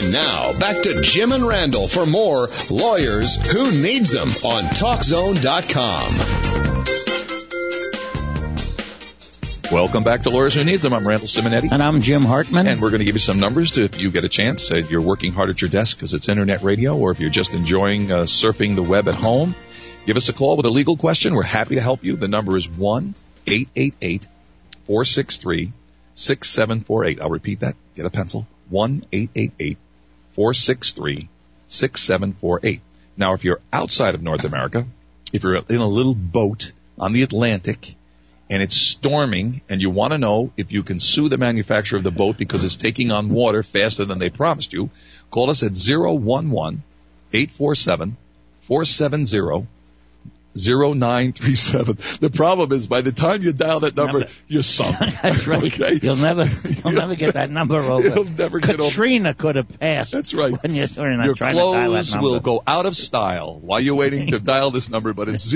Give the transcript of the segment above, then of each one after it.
Now, back to Jim and Randall for more Lawyers Who Needs Them on TalkZone.com. Welcome back to Lawyers Who Need Them. I'm Randall Simonetti. And I'm Jim Hartman. And we're going to give you some numbers if you get a chance. If you're working hard at your desk because it's internet radio, or if you're just enjoying surfing the web at home, give us a call with a legal question. We're happy to help you. The number is 1-888-463-6748. I'll repeat that. Get a pencil. 1-888-463-6748. Now, if you're outside of North America, if you're in a little boat on the Atlantic, and it's storming, and you want to know if you can sue the manufacturer of the boat because it's taking on water faster than they promised you, call us at 011-847-470-0937. The problem is, by the time you dial that number, you're sunk. That's right. Okay? You'll never get that number over. You'll never get over. Katrina could have passed. That's right. When you're trying Your to dial that clothes number. will go out of style while you're waiting to dial this number, but it's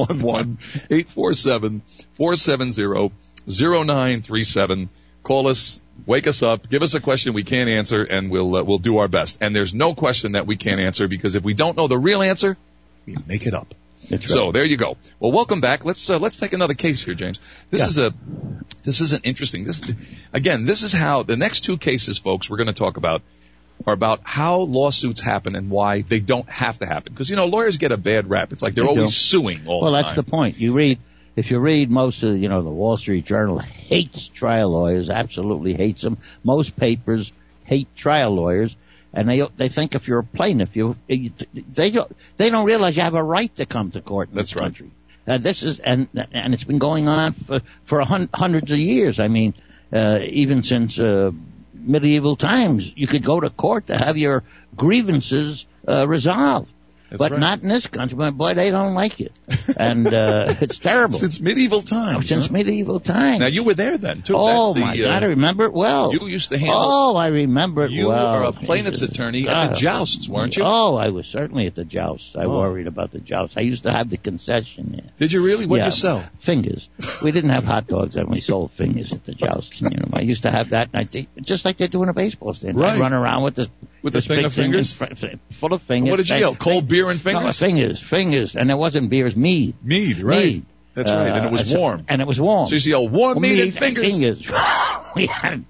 011-847-470-0937. Call us, wake us up, give us a question we can't answer, and we'll do our best. And there's no question that we can't answer, because if we don't know the real answer, we make it up. That's right. So there you go. Well, welcome back. Let's take another case here, James. This is an interesting. This is how the next two cases, folks, we're going to talk about are about how lawsuits happen and why they don't have to happen. Because lawyers get a bad rap. It's like they're always suing all the time. Well, that's the point. If you read most of the Wall Street Journal hates trial lawyers, absolutely hates them. Most papers hate trial lawyers. And they think if you're a plaintiff, they don't realize you have a right to come to court in this country. This is and it's been going on for hundreds of years. I mean, even since medieval times, you could go to court to have your grievances resolved. That's but right. not in this country. But boy, they don't like it, and it's terrible. Since medieval times. Medieval times. Now you were there then too. Oh my God, I remember it well. You used to handle. Oh, I remember it you well. You were a plaintiff's attorney at the jousts, weren't you? Oh, I was certainly at the jousts. I worried about the jousts. I used to have the concession there. Did you really? What'd you sell? Fingers. We didn't have hot dogs, and we sold fingers at the jousts. I used to have that, and just like they do in a baseball stand. Right. I'd run around with the thing of fingers, full of fingers. What did you yell? Cold beer and fingers? No, fingers, and it wasn't beer, it was mead. Mead, right? Mead. That's right, and it was warm. And it was warm. So you see, warm mead and fingers. We had.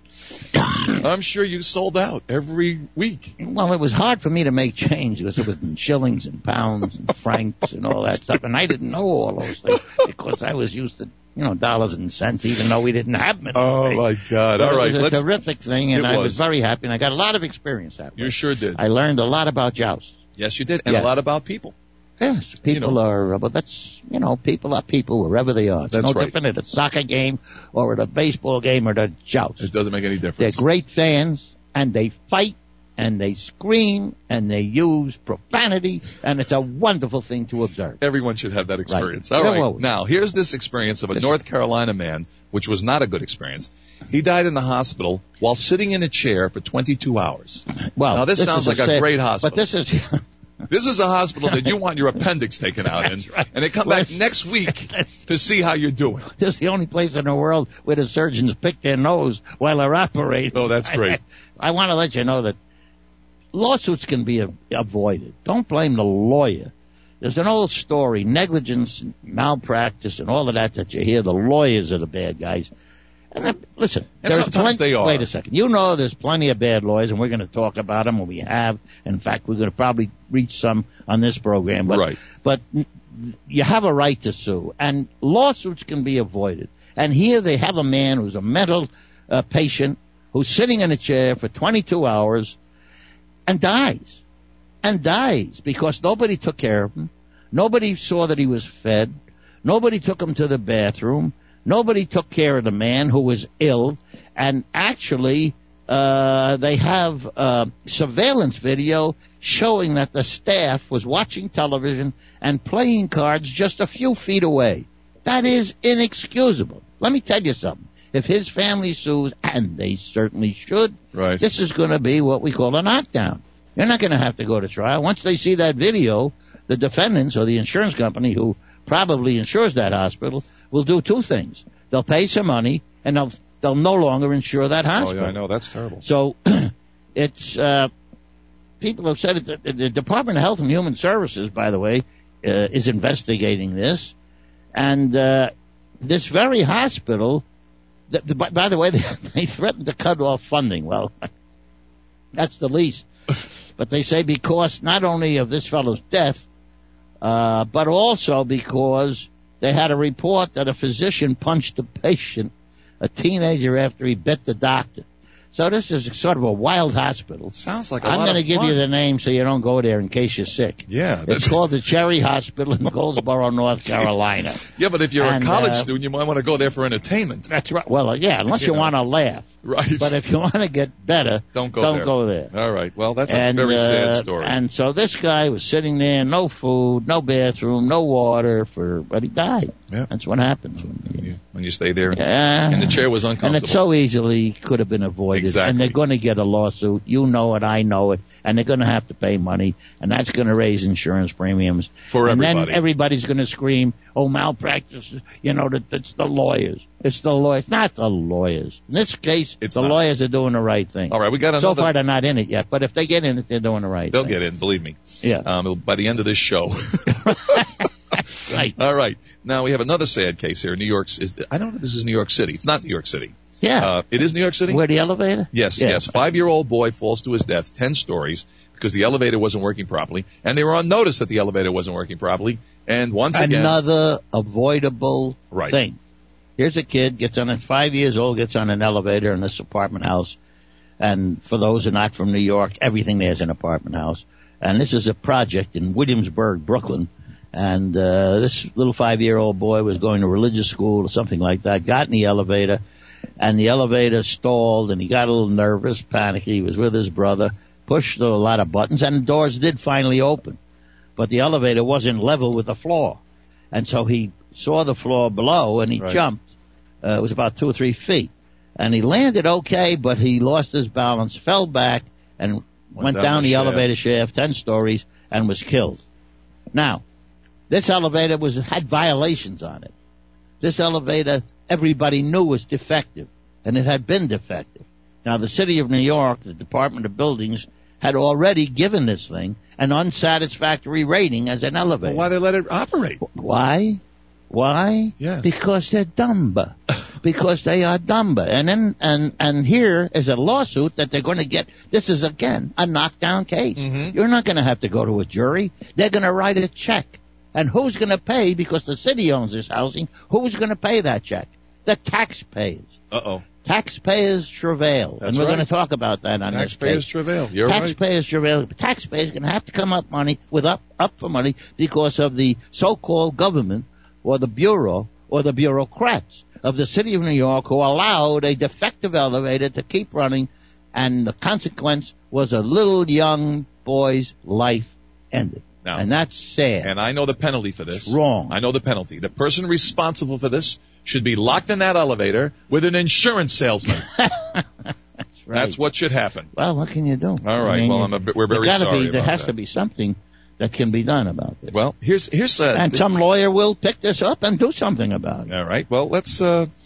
I'm sure you sold out every week. Well, it was hard for me to make change because it was in shillings and pounds and francs and all that stuff, and I didn't know all those things because I was used to dollars and cents, even though we didn't have them. Oh my God! All right, it was a terrific thing, and I was very happy, and I got a lot of experience that way. You sure did. I learned a lot about jousts. Yes, you did, and a lot about people. Yes, people are, but that's, people are people wherever they are. It's no different at a soccer game or at a baseball game or at a joust. It doesn't make any difference. They're great fans, and they fight, and they scream, and they use profanity, and it's a wonderful thing to observe. Everyone should have that experience. Right. All right, now, here's this experience of a North Carolina man, which was not a good experience. He died in the hospital while sitting in a chair for 22 hours. Well, now, this sounds like a great hospital. But this is... This is a hospital that you want your appendix taken out in, right. And they come back next week to see how you're doing. This is the only place in the world where the surgeons pick their nose while they're operating. Oh, that's great. I want to let you know that lawsuits can be avoided. Don't blame the lawyer. There's an old story, negligence, malpractice, and all of that you hear. The lawyers are the bad guys. And listen, sometimes they are. Wait a second. There's plenty of bad lawyers, and we're going to talk about them, and we have. In fact, we're going to probably reach some on this program. But you have a right to sue, and lawsuits can be avoided. And here they have a man who's a mental patient who's sitting in a chair for 22 hours and dies. And dies because nobody took care of him. Nobody saw that he was fed. Nobody took him to the bathroom. Nobody took care of the man who was ill, and actually they have surveillance video showing that the staff was watching television and playing cards just a few feet away. That is inexcusable. Let me tell you something. If his family sues, and they certainly should, this is going to be what we call a knockdown. You're not going to have to go to trial. Once they see that video, the defendants or the insurance company who probably insures that hospital will do two things. They'll pay some money, and they'll no longer insure that hospital. Oh, yeah, I know. That's terrible. So it's people have said it. The Department of Health and Human Services, by the way, is investigating this. And this very hospital, by the way, they threatened to cut off funding. Well, that's the least. But they say because not only of this fellow's death, but also because they had a report that a physician punched a patient, a teenager, after he bit the doctor. So this is sort of a wild hospital. Sounds like a I'm lot going to of give fun. you the name so you don't go there in case you're sick. Yeah. It's called the Cherry Hospital in Goldsboro, North Carolina. Yeah, but if you're a college uh, student, you might want to go there for entertainment. That's right. Well, yeah, unless you want to laugh. Right. But if you want to get better, don't go there. All right. Well, that's a very sad story. And so this guy was sitting there, no food, no bathroom, no water, but he died. Yeah. That's what happens when you stay there. And the chair was uncomfortable. And it so easily could have been avoided. Exactly. And they're going to get a lawsuit. You know it, I know it. And they're going to have to pay money. And that's going to raise insurance premiums. For everybody. And then everybody's going to scream, oh, malpractice, it's the lawyers. It's the lawyers. Not the lawyers. In this case, the lawyers are doing the right thing. All right, we got another. So far, they're not in it yet. But if they get in it, they're doing the right thing. They'll get in, believe me. Yeah. By the end of this show. Right. All right. Now, we have another sad case here. New York. I don't know if this is New York City. It's not New York City. Yeah. It is New York City? Where the elevator? Yes, yes. 5-year-old boy falls to his death 10 stories because the elevator wasn't working properly. And they were on notice that the elevator wasn't working properly. And once again. Another avoidable thing. Here's a kid, 5 years old, gets on an elevator in this apartment house. And for those who are not from New York, everything there's an apartment house. And this is a project in Williamsburg, Brooklyn. And this little 5-year-old boy was going to religious school or something like that, got in the elevator. And the elevator stalled, and he got a little nervous, panicky. He was with his brother, pushed a lot of buttons, and the doors did finally open. But the elevator wasn't level with the floor. And so he saw the floor below, and he jumped. It was about 2 or 3 feet. And he landed okay, but he lost his balance, fell back, and went down the elevator shaft 10 stories, and was killed. Now, this elevator had violations on it. This elevator, everybody knew was defective, and it had been defective. Now, the city of New York, the Department of Buildings, had already given this thing an unsatisfactory rating as an elevator. Well, why they let it operate? Why? Yes. Because they're dumb. Because they are dumb. And here is a lawsuit that they're going to get. This is, again, a knockdown case. Mm-hmm. You're not going to have to go to a jury. They're going to write a check. And who's going to pay? Because the city owns this housing. Who's going to pay that check? The taxpayers. Uh-oh. Taxpayers travail. That's and we're right. going to talk about that on this case. Taxpayers travail. You're Taxpayers travail. Taxpayers are going to have to come up for money because of the so-called government or the bureau or the bureaucrats of the city of New York who allowed a defective elevator to keep running, and the consequence was a little young boy's life ended. Now, and that's sad. And I know the penalty for this. It's wrong. I know the penalty. The person responsible for this should be locked in that elevator with an insurance salesman. That's right. That's what should happen. Well, what can you do? All right. We're very sorry about there has that. to be something that can be done about this. Well, here's and some lawyer will pick this up and do something about it. All right. Well, let's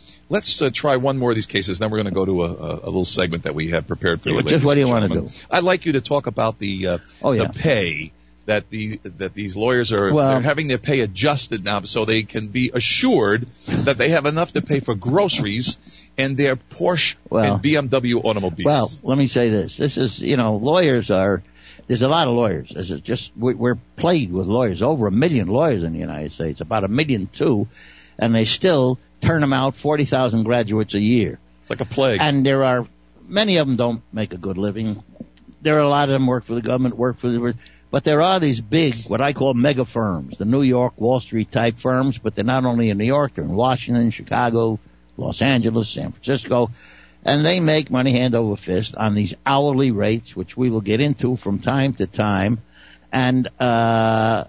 try one more of these cases. Then we're going to go to a little segment that we have prepared for you. Just what do you want to do? I'd like you to talk about the pay that these lawyers are they're having their pay adjusted now, so they can be assured that they have enough to pay for groceries and their Porsche and BMW automobiles. Well, let me say this. This is, lawyers are. There's a lot of lawyers. We're plagued with lawyers. Over 1 million lawyers in the United States, about 1.2 million, and they still turn them out 40,000 graduates a year. It's like a plague. And there are many of them don't make a good living. There are a lot of them work for the government, but there are these big, what I call mega firms, the New York, Wall Street type firms, but they're not only in New York, they're in Washington, Chicago, Los Angeles, San Francisco. And they make money hand over fist on these hourly rates, which we will get into from time to time. And, let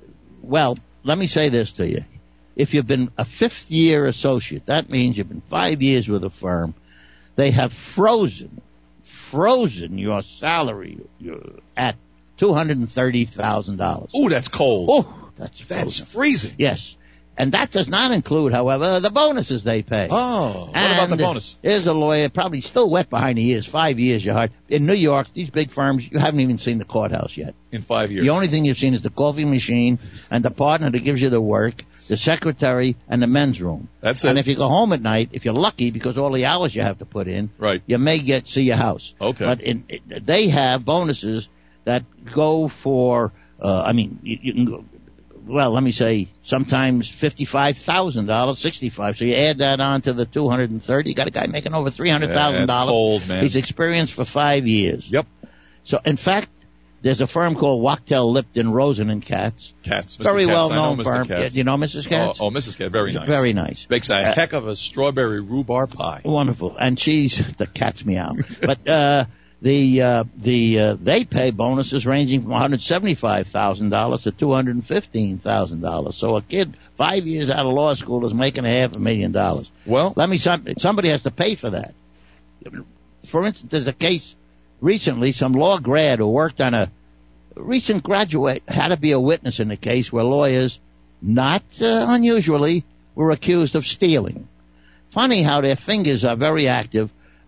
me say this to you. If you've been a 5th-year associate, that means you've been 5 years with a firm. They have frozen your salary at $230,000. Oh, that's cold. Oh, that's freezing. Yes. And that does not include, however, the bonuses they pay. Oh, what about the bonus? Here's a lawyer, probably still wet behind the ears, 5 years, you're hard. In New York, these big firms, you haven't even seen the courthouse yet. In 5 years. The only thing you've seen is the coffee machine and the partner that gives you the work, the secretary, and the men's room. That's it. And if you go home at night, if you're lucky, because all the hours you have to put in, right, you may see your house. Okay. But they have bonuses that go for, you can go, well, let me say, sometimes $55,000, 65. So you add that on to the 230. You got a guy making over $300,000. That's cold, man. He's experienced for 5 years. Yep. So, in fact, there's a firm called Wachtell, Lipton, Rosen and Katz. Katz, Mr. Very Katz. well-known firm. Katz. You know Mrs. Katz? Oh, Mrs. Katz, very nice. Very nice. Makes a heck of a strawberry rhubarb pie. Wonderful. And she's the cat's meow. But they pay bonuses ranging from $175,000 to $215,000. So a kid 5 years out of law school is making $500,000. Well, somebody has to pay for that. For instance, there's a case recently, some law grad who worked on a recent graduate had to be a witness in a case where lawyers, not unusually, were accused of stealing. Funny how their fingers are very active,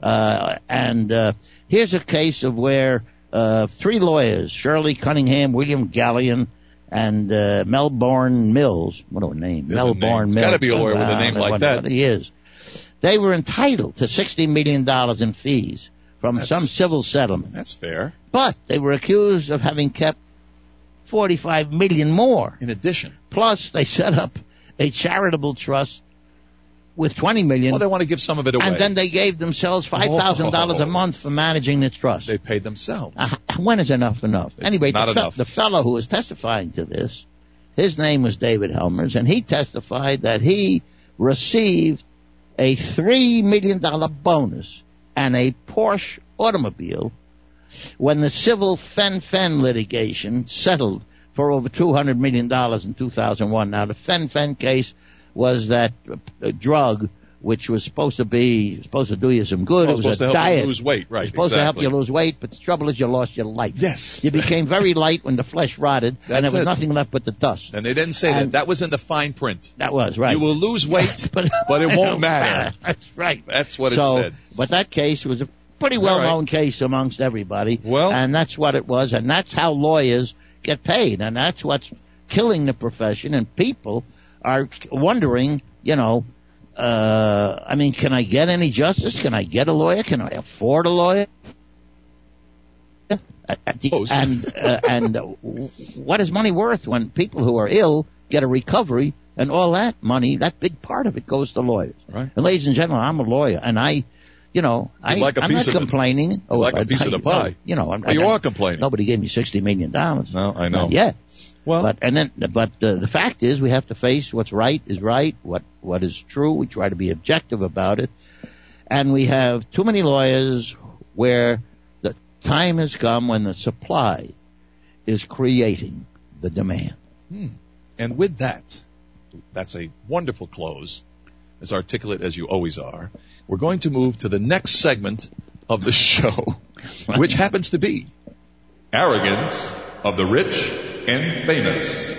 here's a case of where 3 lawyers, Shirley Cunningham, William Gallion, and Melbourne Mills. What a name. Melbourne Mills. Got to be a lawyer with a name like that. He is. They were entitled to $60 million in fees from some civil settlement. That's fair. But they were accused of having kept $45 million more. In addition. Plus, they set up a charitable trust with $20 million. Well, they want to give some of it away. And then they gave themselves $5,000 a month for managing the trust. They paid themselves. When is enough enough? It's anyway, enough. The fellow who was testifying to this, his name was David Helmers, and he testified that he received a $3 million bonus and a Porsche automobile when the civil Fen-Phen litigation settled for over $200 million in 2001. Now, the Fen-Phen case was that drug which was supposed to do you some good. It was supposed a to help diet. you lose weight, right? It was supposed to help you lose weight, but the trouble is you lost your life. Yes. You became very light when the flesh rotted, and there was nothing left but the dust. And they didn't say that. That was in the fine print. That was, right. You will lose weight, but it won't matter. That's right. That's what it said. But that case was a pretty well-known case amongst everybody. Well, and that's what it was, and that's how lawyers get paid, and that's what's killing the profession, and people are wondering, can I get any justice? Can I get a lawyer? Can I afford a lawyer? And what is money worth when people who are ill get a recovery and all that money, that big part of it goes to lawyers. Right. And ladies and gentlemen, I'm a lawyer, and I'm not complaining. Like a piece of the pie. You are complaining. Nobody gave me $60 million. No, I know. Not yet. Well, but the fact is, we have to face what's right is right, what is true. We try to be objective about it, and we have too many lawyers where the time has come when the supply is creating the demand. And with that, that's a wonderful close, as articulate as you always are. We're going to move to the next segment of the show, which happens to be Arrogance of the Rich and Famous.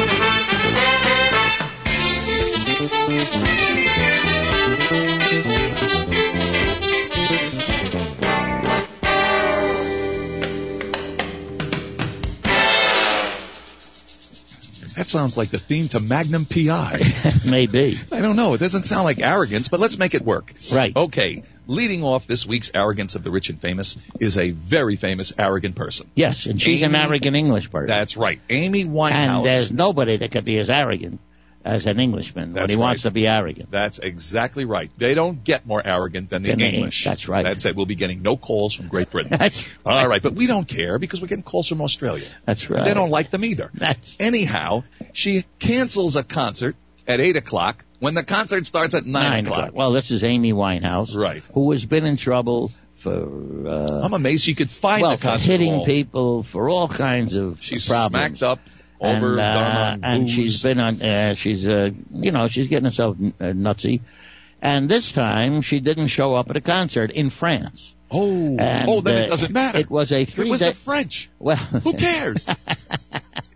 That sounds like the theme to Magnum P.I. Maybe. I don't know. It doesn't sound like arrogance, but let's make it work. Right. Okay. Leading off this week's Arrogance of the Rich and Famous is a very famous arrogant person. Yes, and she's an arrogant English person. That's right. Amy Winehouse. And there's nobody that could be as arrogant as an Englishman when he wants to be arrogant. That's exactly right. They don't get more arrogant than the English. That's right. That's it. We'll be getting no calls from Great Britain. That's right. All right, but we don't care because we're getting calls from Australia. That's right. And they don't like them either. Anyhow, she cancels a concert at 8 o'clock when the concert starts at 9 o'clock. Well, this is Amy Winehouse. Right. Who has been in trouble for... I'm amazed she could find the concert for hitting hall. people, for all kinds of She's problems. Smacked up. Overdone on and booze. she's been on, she's getting herself nutsy. And this time she didn't show up at a concert in France. Then it doesn't matter. It was a 3-day. It was the French. Well, who cares?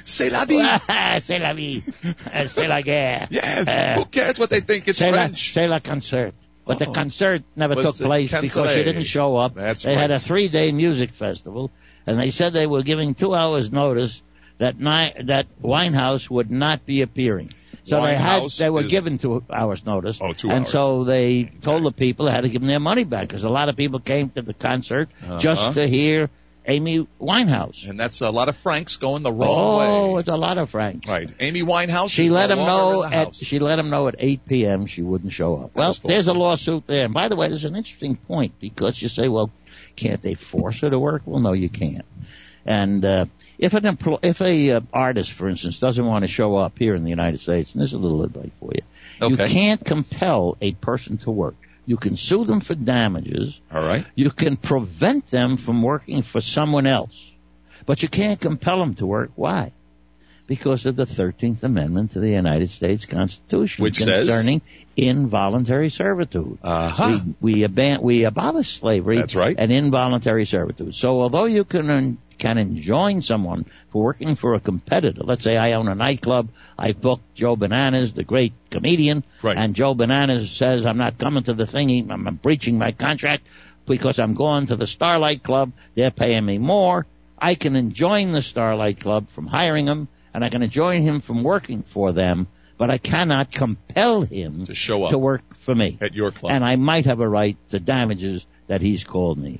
C'est la vie. C'est la vie. C'est la guerre. Yes. Who cares what they think? It's French. C'est la concert. But the concert never took place because she didn't show up. They had a 3-day music festival, and they said they were giving 2 hours notice that Winehouse would not be appearing. So they were given 2 hours notice. Oh, 2 hours. And so they told the people they had to give them their money back because a lot of people came to the concert just to hear Amy Winehouse. And that's a lot of Franks going the wrong way. Oh, it's a lot of Franks. Right. Amy Winehouse. She let him know at 8 p.m. she wouldn't show up. Well, there's a lawsuit there. And by the way, there's an interesting point because you say, well, can't they force her to work? Well, no, you can't. And if a artist, for instance, doesn't want to show up here in the United States, and this is a little advice for you, you can't compel a person to work. You can sue them for damages. All right. You can prevent them from working for someone else. But you can't compel them to work. Why? Because of the 13th Amendment to the United States Constitution concerning involuntary servitude. We abolished slavery. That's right. And involuntary servitude. So although you can enjoin someone for working for a competitor. Let's say I own a nightclub. I booked Joe Bananas, the great comedian. Right. And Joe Bananas says, I'm not coming to the thingy. I'm breaching my contract because I'm going to the Starlight Club. They're paying me more. I can enjoin the Starlight Club from hiring him, and I can enjoin him from working for them, but I cannot compel him to show up to work for me at your club. And I might have a right to damages that he's caused me.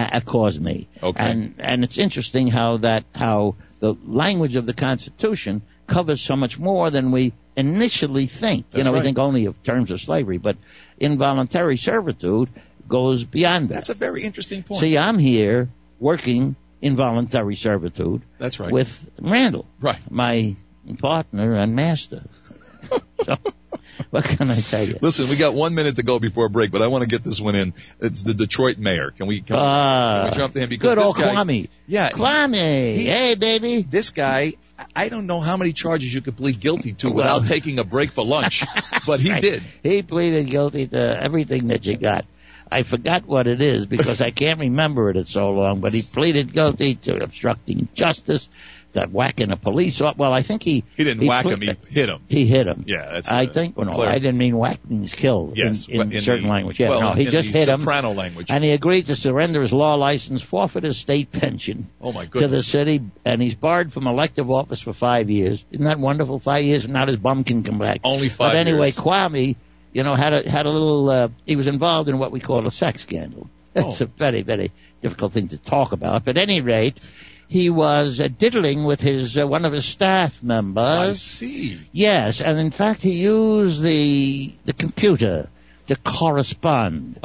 Okay. And it's interesting how the language of the Constitution covers so much more than we initially think. We think only of terms of slavery, but involuntary servitude goes beyond that. That's a very interesting point. See, I'm here working involuntary servitude. That's right. With Randall. Right. My partner and master. So, what can I tell you? Listen, we got 1 minute to go before break, but I want to get this one in. It's the Detroit mayor. Can we jump to him? Because good old Kwame. Yeah. Kwame. Hey, baby. This guy, I don't know how many charges you could plead guilty to without taking a break for lunch, but he did. He pleaded guilty to everything that you got. I forgot what it is because I can't remember it. It's so long, but he pleaded guilty to obstructing justice, to whacking a police officer. Well, I think he didn't whack him. He hit him. He hit him. Yeah, that's. I didn't mean whack means kill. Yes, in certain language. Yeah, no, he just hit him. Soprano language. And he agreed to surrender his law license, forfeit his state pension. Oh my goodness. To the city, and he's barred from elective office for 5 years. Isn't that wonderful? 5 years, and now his bum can come back. Only 5 years. But anyway, Kwame, had a little. He was involved in what we call a sex scandal. That's a very, very difficult thing to talk about. But at any rate, he was diddling with one of his staff members. I see. Yes, and in fact, he used the computer to correspond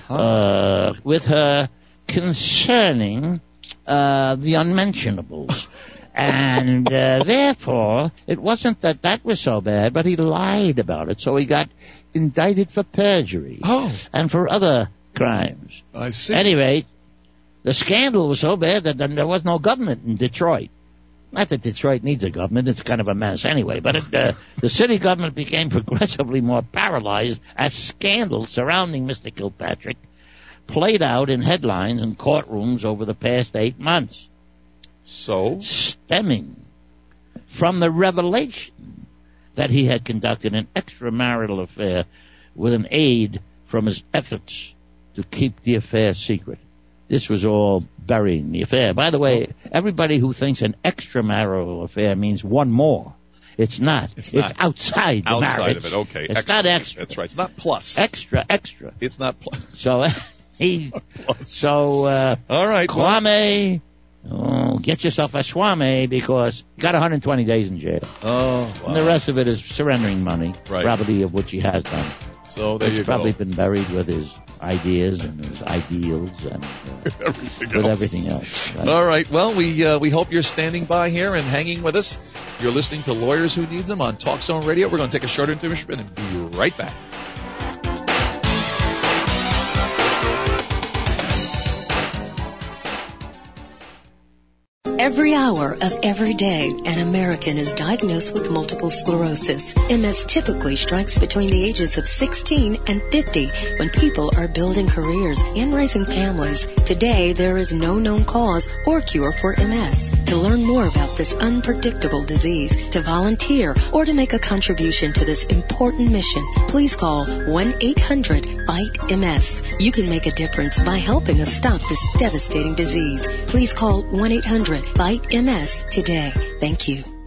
with her concerning the unmentionables. And therefore, it wasn't that was so bad, but he lied about it. So he got indicted for perjury and for other crimes. I see. Anyway, the scandal was so bad that there was no government in Detroit. Not that Detroit needs a government. It's kind of a mess anyway. But the city government became progressively more paralyzed as scandals surrounding Mr. Kilpatrick played out in headlines and courtrooms over the past 8 months. So? Stemming from the revelation that he had conducted an extramarital affair with an aide from his efforts to keep the affair secret. This was all burying the affair. By the way, everybody who thinks an extramarital affair means one more. It's not. It's outside the marriage. Outside of it, okay. It's not extra. That's right. It's not plus. Extra. It's not plus. So, all right. Kwame, get yourself a swame because you got 120 days in jail. Oh, wow. And the rest of it is surrendering money, probably of which he has done. So there you go. He's probably been buried with his ideas and his ideals and everything else. Right? All right. Well, we hope you're standing by here and hanging with us. You're listening to Lawyers Who Need Them on Talk Zone Radio. We're going to take a short intermission and be right back. Every hour of every day, an American is diagnosed with multiple sclerosis. MS typically strikes between the ages of 16 and 50 when people are building careers and raising families. Today, there is no known cause or cure for MS. To learn more about this unpredictable disease, to volunteer, or to make a contribution to this important mission, please call 1-800-FIGHT-MS. You can make a difference by helping us stop this devastating disease. Please call 1-800-FIGHT-MS today. Thank you.